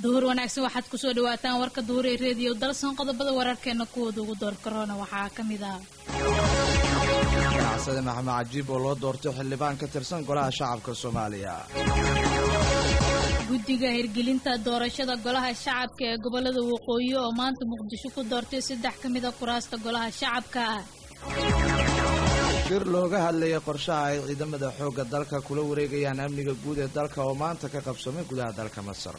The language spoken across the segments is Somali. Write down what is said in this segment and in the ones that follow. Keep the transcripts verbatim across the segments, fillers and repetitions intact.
duhur wanaagsan waxaad ku soo dhawaataan warka duhur ee radio dalsan qodobada wararkeena kuwooda ugu door corona waxaa ka mid ah Xasan Maxamed Cajiib oo loo doortay xildhibaan ka tirsan golaha shacabka Soomaaliya guddiga hirgelinta doorashada golaha shacabka ee gobolada waqooyi oo maanta Muqdisho ku doortay saddex ka mid ah kuraasta golaha shacabka shir looga hadlayay qorshaha ay ciidamada xoogga dalka kula wareegayaan amniga guud ee dalka oo maanta ka qabsamay gudaha dalka Masar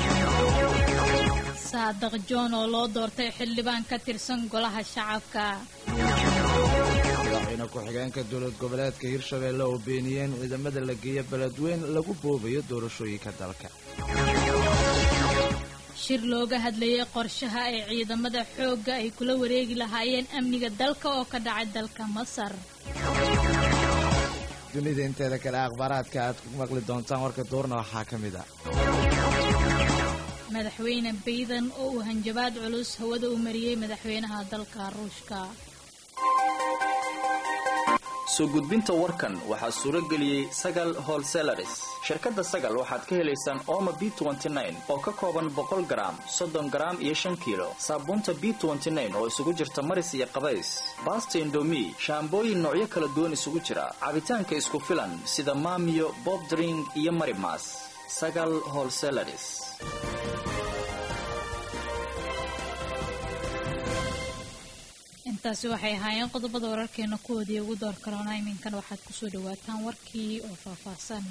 Saadaq John oo loo doortay xildhibaan ka tirsan golaha shacabka madaxweyne ku-xigeenka dowlad goboleedka Hirshabeelle oo beeniyeen ciidamada la geeyay beledweyne lagu boobayo doorashooyinka dalka shir looga hadlayay qorshaha ay ciidamada xoogga ay kula wareegi lahaayeen amniga dalka oo ka dhacay dalka Masar dunida inteeda kale akhbaaraadka aad ku maqli doontaan warka doorna waxaa ka mid ah madaxweyne Biden oo uu hanjabaad culus hawada u mariyay madaxweynaha dalka Ruushka soo gudbinta warkan waxaa suuro geliyay Sagal Wholesalers shirkadda Sagal waxaad ka helaysaan Omo B twenty nine oo ka kooban boqol garaam soddon garaam iyo shan kiilo saabuunta B twenty nine oo isugu jirta maris iyo qabays basta indomie shaambooyin noocyo kala duwan isugu jira cabitaanka isku filan sida Maamiyo Bob Drink iyo Marimas Sagal Wholesalers intaasi waxay ahaayeen qodobada wararkeena kuwoodii ugu door corona iminkan waxaad ku soo dhawaataan warkii oo faahfaahsan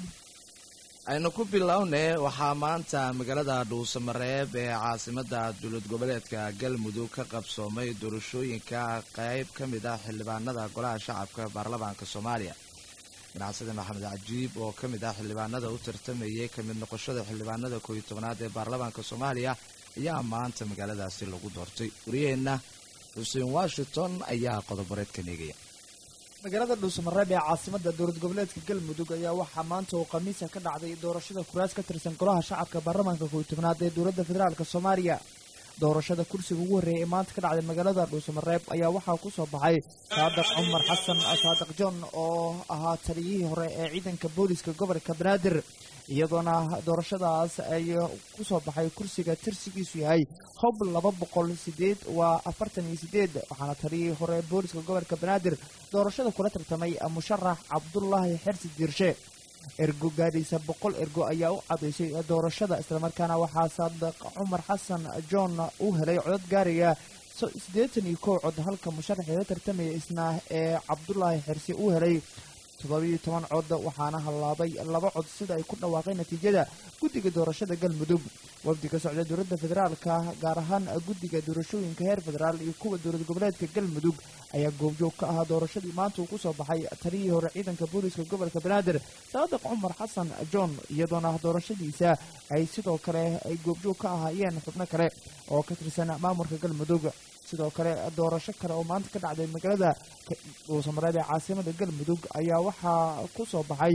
aynu ku bilownay waxaa maanta magaalada Dhuusamareeb ee caasimadda dowlad goboleedka Galmudug ka qabsoomay doorashooyinka qayb ka mid ah xildhibaanada golaha shacabka baarlamaanka Soomaaliya Xasan Maxamed Cajiib oo ka mid ah xildhibaanada u tartamayay ka mid noqoshada xildhibaanada koob iyo tobnaad ee baarlamaanka Soomaaliya ayaa maanta magaaladaasi lagu doortay wariyeena Hussein Washington ayaa qodoboreed ka nigaya magaalada Dhuusamareeb ee caasimadda dowlad goboleedka Galmudug ayaa waxaa maanta oo khamiis ka dhacday doorashada kuraas ka tirsan golaha shacabka baarlamaanka koob iyo tobnaad ee dowladda federaalka Soomaaliya doorashada kursiga ugu horeeyay ee maanta ka dhacday magaalada Dhuusamareeb ayaa waxaa ku soo baxay Saadaq Cumar Xasan Saadaq John oo ahaa taliyihii hore ee ciidanka booliska gobolka Banaadir iyadoona doorashadaas ay ku soo baxay kursiga tirsigiisu yahay hob laba boqol sideed waa afartan iyo sideed waxaana taliyihii hore booliska gobolka Banaadir doorashada kula tartamay musharax Cabdullaahi Xirsi Diirshe ergo gaadhiisa boqol ergo ayaa u cadeysay doorashada islamarkaana waxaa Saadaq Cumar Xasan John uu helay codad gaaraya siddeetan iyo kow cod halka musharaxii la tartamaya isna ee Cabdullaahi Xirsi uu helay todoba iyo toban cod waxaana halaabay laba cod sida ay ku dhawaaqeen natiijada guddiga doorashada Galmudug wafdiga socda dowladda federaalka gaar ahaan guddiga doorashooyinka heer federaal iyo kuwa dowlad goboleedka Galmudug ayaa goobjoog ka ah doorashadii maanta uu ku soo baxay taliyihii hore ciidanka booliska gobolka Banaadir Saadaq Cumar Xasan John iyadoona doorashadiisa ay sidoo kale ay goobjoog ka ahaayeen xubno kale oo ka tirsan maamulka Galmudug sidoo kale doorasho kale oo maanta ka dhacday magaalada Dhuusamareeb ee caasimadda Galmudug ayaa waxaa ku soo baxay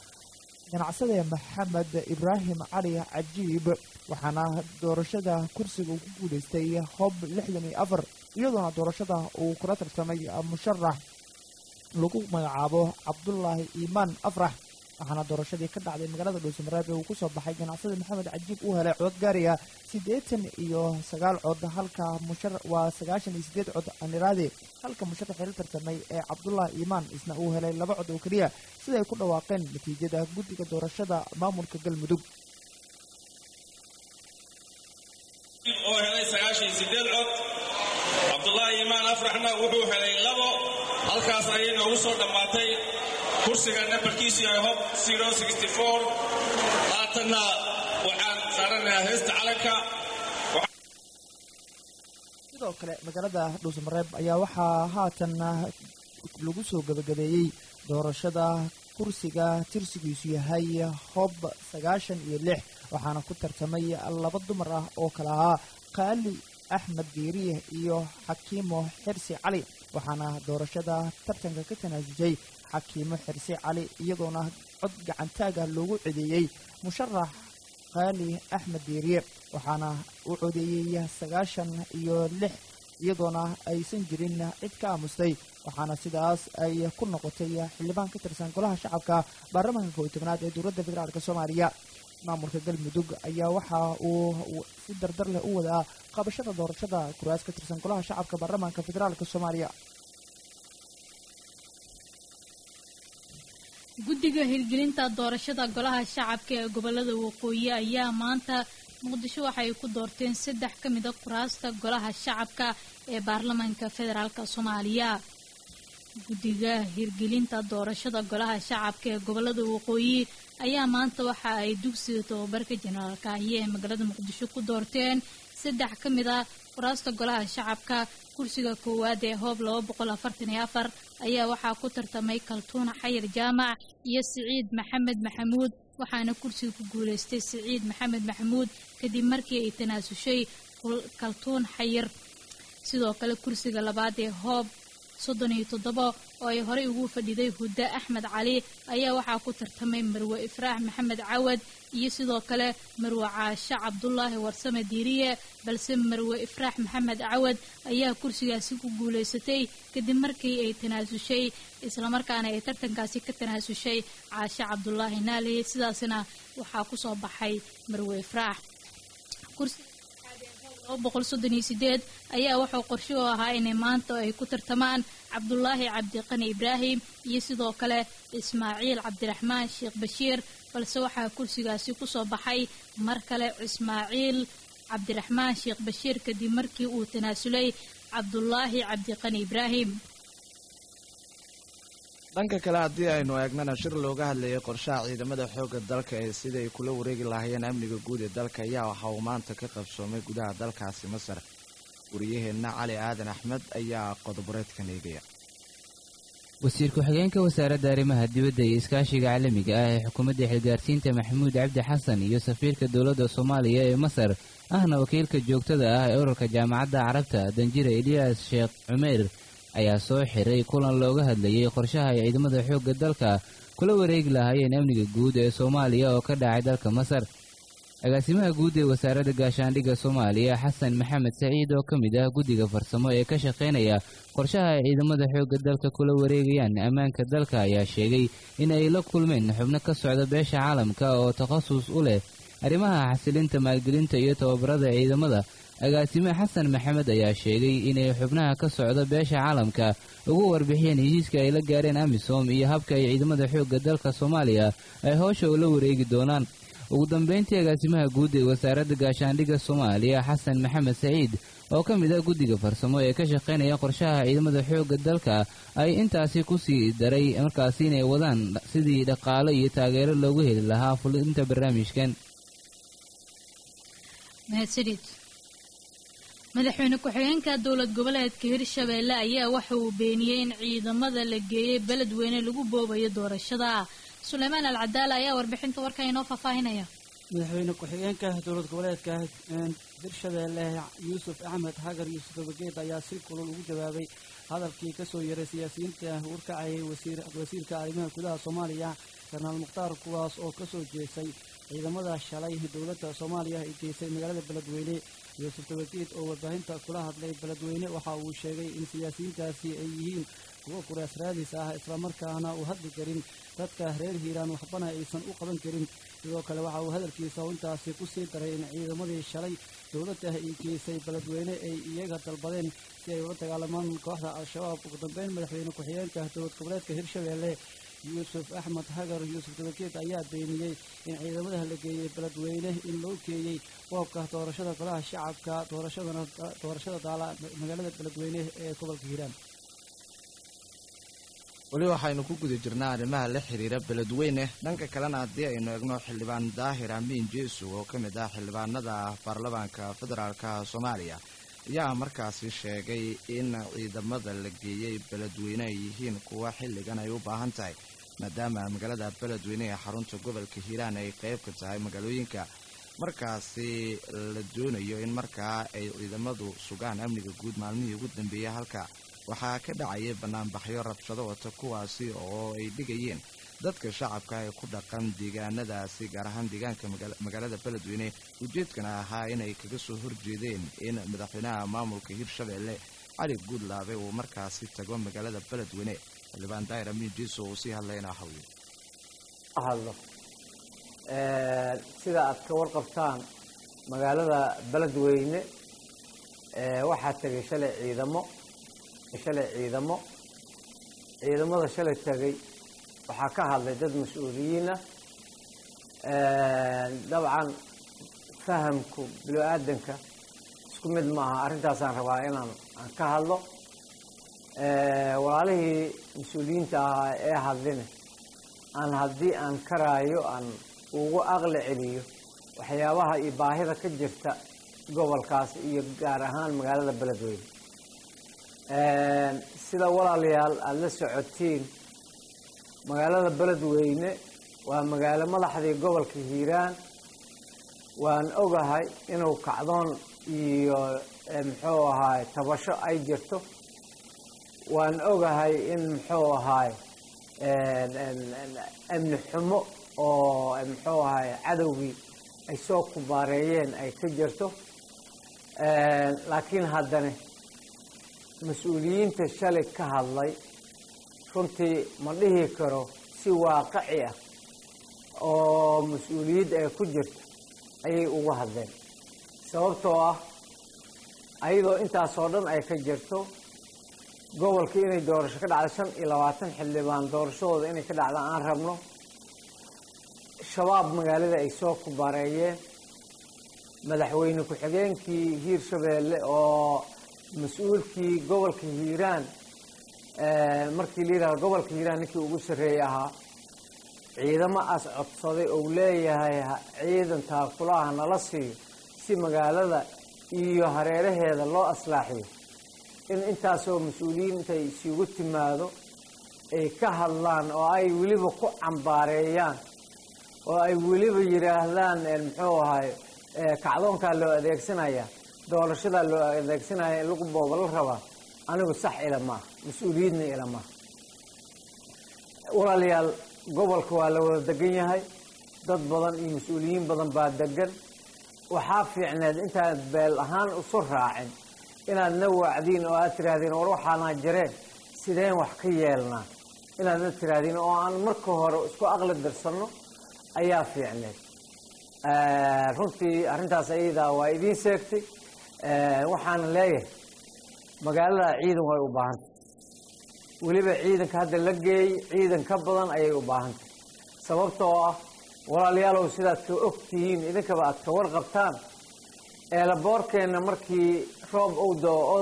ganacsade Maxamed Ibraahim Cali Cajiib waxaana doorashada kursiga uu ku guuleystay hob lixdan iyo afar iyadoona doorashada uu kula tartamay musharax lagu magacaabo Cabdullaahi Iimaan Afrax waxaana doorashadii ka dhacday magaalada Dhuusamareeb uu ku soo baxay ganacsade Maxamed Cajiib uu helay cod gaaraya siddeetan iyo sagaal cod halka musharax waa sagaashan iyo siddeed cod aniraade halka musharaxii la tartamay ee Cabdullaahi Iimaan isna uu helay laba cod oo kaliya sida ay ku dhawaaqeen natiijada guddiga doorashada maamulka Galmudug oo helay sagaashan iyo siddeed cod Cabdullaahi Iimaan Afraxna wuxuu helay labo halkaas ayay noogu soo dhamaatay kursiga nambarkiisu yahay hob zero six four haatanna waxaan saaranayaa heesta calanka sidoo kale magaalada Dhuusamareeb ayaa waxaa haatan lagu soo gabagabeeyey doorashada kursiga tirsigiisu yahay hob sagaashan iyo lix waxaana ku tartamay laba dumar ah oo kala ahaa Qaali Axmed Diiriye iyo Xakiimo Xirsi Cali waxaana doorashada tartanka ka tanaasulay Xakiimo Xirsi Cali iyadoona cod gacantaag ah loogu cideeyay musharax Qaali Axmed Diiriye waxaana uu codeeyay sagaashan iyo lix iyadoona aysan jirin cid ka aamustay waxaana sidaas ay ku noqotay xildhibaan ka tirsan golaha shacabka baarlamaanka koob iyo tobnaad ee dowladda federaalka Soomaaliya maamulka galmudug ayaa waxa uu si dardar leh u wadaa qabashada doorashada kuraas ka tirsan golaha shacabka baarlamaanka federaalka soomaaliya. guddiga hirgelinta doorashada golaha shacabka ee gobolada waqooyi ayaa maanta muqdisho waxay ku doorteen saddex ka mid a kuraasta golaha shacabka ee baarlamaanka federaalka soomaaliya. guddiga hirgelinta doorashada golaha shacabka ee gobolada waqooyi ayaa maanta waxa ay dugsiga tababarka jenaraalka ahi ee magaalada muqdisho ku doorteen saddex ka mid a kuraasta golaha shacabka. kursiga koowaad ee hoob laba boqol afartan iyo afar ayaa waxaa ku tartamay kaltuun xayir jaamac iyo siciid maxamed maxamuud, waxaana kursiga ku guuleystay siciid maxamed maxamuud kadib markii ay tanaasushay kaltuun xayir. sidoo kale kursiga labaad ee hoob soddon iyo toddoba oo ay horey ugu fadhiday hudda axmed cali ayaa waxaa ku tartamay marwe ifraax maxamed cawad iyo sidoo kale marwe caashe cabdulaahi warsame diiriye, balse marwe ifraax maxamed cawad ayaa kursigaasi ku guuleysatay kadib markii ay tanaasushay islamarkaana ay tartankaasi ka tanaasushay caashe cabdulaahi naali, sidaasna waxaa kusoo baxay marwe ifraax. laba boqol soddon iyo sideed ayaa wuxuu qorshe u ahaa inay maanta ay ku tartamaan cabdulaahi cabdiqani ibraahim iyo sidoo kale ismaaciil cabdiraxmaan sheekh bashiir, balse waxaa kursigaasi kusoo baxay mar kale ismaaciil cabdiraxmaan sheekh bashiir kadib markii uu tanaasulay cabdulaahi cabdiqani ibraahim. dhanka kale haddii aynu eegnana shir looga hadlayay qorshaha ciidamada xoogga dalka ee siday kula wareegi lahaayeen amniga guud ee dalka ayaa waxa uu maanta ka qabsoomay gudaha dalkaasi masar. wariyaheenna cali aadan axmed ayaa qodoboreedkan eegaya. wasiir ku-xigeenka wasaaradda arrimaha dibadda iyo iskaashiga caalamiga ah ee xukuumadda xilgaarsiinta maxamuud cabdi xasan iyo safiirka dowladda soomaaliya ee masar ahna wakiilka joogtada ah ee ururka jaamacadda carabta danjire eliyaas sheekh cumeer ayaa soo xiray kulan looga hadlayay qorshaha ay ciidamada xoogga dalka kula wareegi lahaayeen amniga guud ee soomaaliya oo ka dhacay dalka masar. agaasimaha guud ee wasaaradda gaashaandhigga soomaaliya xasan maxamed saciid oo ka mid ah guddiga farsamo ee ka shaqaynaya qorshaha ay ciidamada xoogga dalka kula wareegayaan ammaanka dalka ayaa sheegay in ay la kulmeen xubno ka socda beesha caalamka oo takhasus u leh arrimaha xasilinta maalgelinta iyo tababarada ciidamada. agaasime xasan maxamed ayaa sheegay inay xubnaha ka socda beesha caalamka ugu warbixiyeen heshiiska ay la gaareen amisom iyo habka ay ciidamada xoogga dalka soomaaliya ay howsha ula wareegi doonaan. ugu dambeyntii agaasimaha guud ee wasaaradda gaashaandhigga soomaaliya xasan maxamed saciid oo ka mid ah guddiga farsamo ee ka shaqaynaya qorshaha ciidamada xoogga dalka ay intaasi ku sii daray markaasi inay wadaan sidii dhaqaalo iyo taageero loogu heli lahaa fulinta barnaamijkan. mahadsanid. madaxweyne ku-xigeenka dowlad goboleedka hirshabeelle ayaa waxa uu beeniyey in ciidamada la geeyey beledweyne lagu boobayo doorashada. suleymaan alcadaala ayaa warbixinta warka inoo faahfaahinaya. madaxweyne ku-xigeenka dowlad goboleedka hirshabeelle yuusuf axmed hagar yuusuf dabageed ayaa si kulul ugu jawaabay hadalkii kasoo yaray siyaasiyiinta warkacayay wasiirka arrimaha gudaha soomaaliya karnaal mukhtaar, kuwaas oo kasoo jeesay ciidamada shalay dowladda soomaaliya ay geysay magaalada beledweyne. yuusuf dabageed oo warbaahinta kula hadlay beledweyne waxa uu sheegay in siyaasiyiintaasi ay yihiin kuwo kuraas raadis ah islamarkaana uu hadli karin dadka reer hiiraan waxbana aysan u qaban karin. sidoo kale waxa uu hadalkiisa intaasi ku sii daray in ciidamadii shalay dowladda ay geysay beledweyne ay iyaga dalbadeen si ay ula dagaalamaan kooxda al-shabaab. ugu dambeyn madaxweyne ku-xigeenka dowlad goboleedka hirshabeelle yuusuf axmed hagar yuusuf dabageed ayaa beeniyey in ciidamada la geeyey beledweyne in loo geeyey boobka doorashada golaha shacabka doorashadana doorashada daala magaalada beledweyne ee gobolka hiiraan. weli waxaynu ku guda jirnaa arrimaha la xiriira beledweyne. dhanka kalena haddii aynu eegno xildhibaan daahir amiin jeesu oo ka mid ah xildhibaanada baarlamaanka federaalka soomaaliya ayaa markaasi sheegay in ciidamada la geeyey beledweyne ay yihiin kuwa xilligan ay u baahan tahay maadaama magaalada beledweyne ee xarunta gobolka hiiraan ay qayb ka tahay magaalooyinka markaasi la doonayo in markaa ay ciidamadu sugaan amniga guud maalmihii ugu dambeeyey. halka waxaa ka dhacayay banaanbaxyo rabshado wata kuwaasi oo ay dhigayeen dadka shacabka ee ku dhaqan deegaanadaasi gaar ahaan deegaanka magaalada beledweyne. ujeedkana ahaa inay kaga soo horjeedeen in madaxweynaha maamulka hirshabeelle cali guudlaabe uu markaasi tago magaalada beledweyne. xildhibaan daahir amiin jiiso uu sii hadlayna waxaweye hadlo sida aad ka warqabtaan magaalada beledweyne waxaa tegay shalay ciidamo shalay ciidamo ciidamada shalay tegay waxaa ka hadlay dad mas-uuliyiin ah dabcan fahamku bilo-aadanka isku mid maaha arrintaasaan rabaa inaan aan ka hadlo walaalihii mas-uuliyiinta ahaa ee hadline aan haddii aan karaayo aan ugu aqli celiyo waxyaabaha iyo baahida ka jirta gobolkaas iyo gaar ahaan magaalada beledweyne sida walaalayaal aada la socotiin magaalada beledweyne waa magaalo madaxdii gobolka hiiraan waan ogahay inuu kacdoon iyo muxuu ahaay tabasho ay jirto waan ogahay in muxuu ahaay amni xumo oo muxuu ahaay cadowgii ay soo kubaareeyeen ay ka jirto laakiin haddana mas-uuliyiinta shalay ka hadlay runtii ma dhihi karo si waaqici ah oo mas-uuliyad ay ku jirto ayay uga hadleen sababtoo ah ayadoo intaasoo dhan ay ka jirto gobolka inay doorasho ka dhacda shan iyo labaatan xildhibaan doorashadooda inay ka dhacda aan rabno shabaab magaalada ay soo kubaareeyeen madaxweyne ku-xigeenkii hiirshabeelle oo mas-uulkii gobolka hiiraan markii la yidhahdo gobolka hiiraan ninkii ugu sarreeyey ahaa ciidamo as codsaday ou leeyahay ciidan taakulaha nala siiyo si magaalada iyo hareeraheeda loo aslaaxiyo in intaasoo mas-uuliyiin intay isugu timaado ay ka hadlaan oo ay weliba ku cambaareeyaan oo ay weliba yidhaahdaan muxuu ahay kacdoonkaa loo adeegsanaya doorashadaa loo adeegsanaya in lagu booba la rabaa anigu sax ila maaha mas-uuliyadna ila maaha walaalayaal gobolka waa la wada degan yahay dad badan iyo mas-uuliyiin badan baa degan waxaa fiicneed intaad beel ahaan isu raacin inaadna wacdiin oo aad tiraahdiin war waxaanaa jireen sideen wax ka yeelnaa inaadna tiraahdiin oo aan marka hore isku aqli dirsanno ayaa fiicneed runtii arrintaas ayadaa waa idiin sheegtay waxaana leeyahay magaalada ciidan way u baahantay weliba ciidanka hadda la geeyey ciidan ka badan ayay u baahantay sababtoo ah walaalayaalow sidaad ka og tihiin idinkaba aad ka warqabtaan eelaboorkeenna markii roob uu doo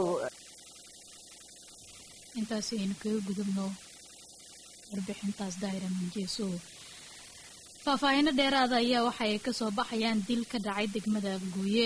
intaas aynu kaga gudubno warbixintaas daahira minjeeso faahfaahino dheeraada ayaa waxa ay kasoo baxayaan dil ka dhacay degmada afgooye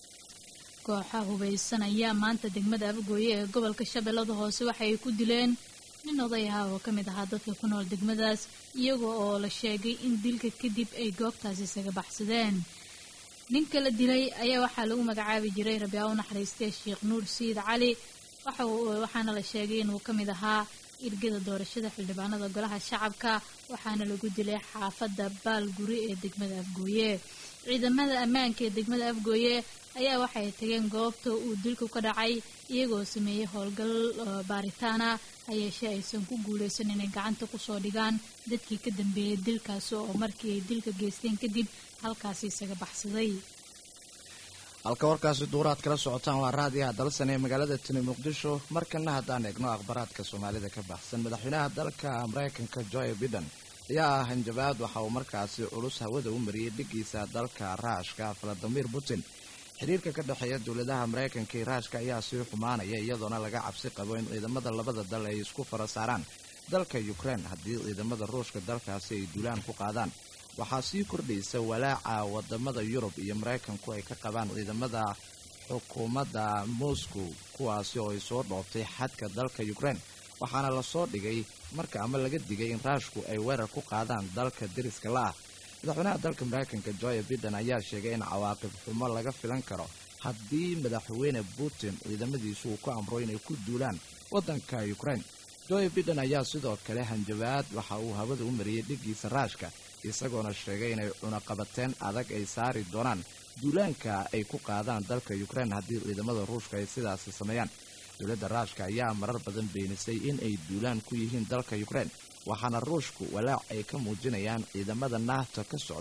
kooxa hubaysan ayaa maanta degmada afgooye ee gobolka shabeellada hoose waxa ay ku dileen nin oday ahaa oo ka mid ahaa dadka ku nool degmadaas iyaga oo la sheegay in dilka kadib ay goobtaasi isaga baxsadeen ninka la dilay ayaa waxaa lagu magacaabi jiray rabi aa u naxariistee sheekh nuur siid cali waxaana la sheegay inuu ka mid ahaa irgada doorashada xildhibaanada golaha shacabka waxaana lagu dilay xaafadda baalguri ee degmada afgooye ciidamada ammaanka ee degmada afgooye ayaa waxay tageen goobta uu dilku ka dhacay iyagoo sameeyey howlgal baaritaana hayeeshee aysan ku guulaysan inay gacanta kusoo dhigaan dadkii ka dambeeyey dilkaasi oo markii ay dilka geysteen kadib halkaasi isaga baxsaday halka warkaasi duuraad kala socotaan waa raadiyaha dalsan ee magaalada tini muqdisho markana haddaan eegno akhbaraadka soomaalida ka baxsan madaxweynaha dalka maraykanka joe biden ayaa ah hanjabaad waxa uu markaasi culus hawada u mariyey dhigiisa dalka raashka valadimir putin xiriirka ka dhexeeya dowladaha maraykanka iyo raashka ayaa sii xumaanaya iyadoona laga cabsi qabo in ciidamada labada dal ay isku fara saaraan dalka ukraine haddii ciidamada ruushka dalkaasi ay duulaan ku qaadaan waxaa sii kordhaysa walaaca wadamada yurub iyo maraykanku ay ka qabaan ciidamada xukuumadda moscow kuwaasi oo ay soo dhooftay xadka dalka ukraine waxaana lasoo dhigay marka ama laga digay in raashku ay weerar ku qaadaan dalka deriska la ah madaxweynaha dalka maraykanka joe biden ayaa sheegay in cawaaqib xumo laga filan karo haddii madaxweyne putin ciidamadiisu uu ku amro inay ku duulaan waddanka ukraine joe biden ayaa sidoo kale hanjabaad waxa uu hawada u mariyey dhigiisa raashka isagoona sheegay inay cunaqabateen adag ay saari doonaan duulaanka ay ku qaadaan dalka ukraine haddii ciidamada ruushka ay sidaasi sameeyaan dowladda raashka ayaa marar badan beenisay in ay duulaan ku yihiin dalka ukraine waxaana ruushku walaac ay ka muujinayaan ciidamada naafta ka socda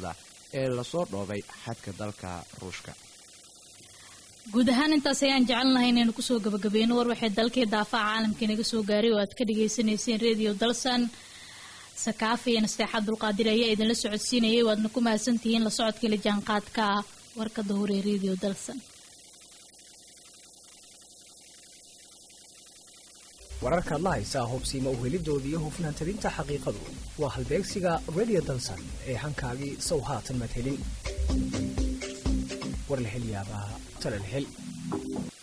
ee lasoo dhoobay xadka dalka ruushka. guud ahaan intaas ayaan jecelnahay inaynu kusoo gabagabeyno war waxay dalkii daafaca caalamka inaga soo gaaray oo aad ka dhagaysanayseen radio dalsan sakaafi iyo nasteexad dulqaadir ayaa idinla socodsiinayay waadna ku mahadsantihiin la socodka la jaanqaadka warka dahore radio dalsan. wararkaad la haysaa hubsiima u helidoodii iyo hufnaan tabinta xaqiiqadu waa halbeegsiga radio dalsan ee hankaagii sow haatan mad helin war la hel yaabaa tala la hel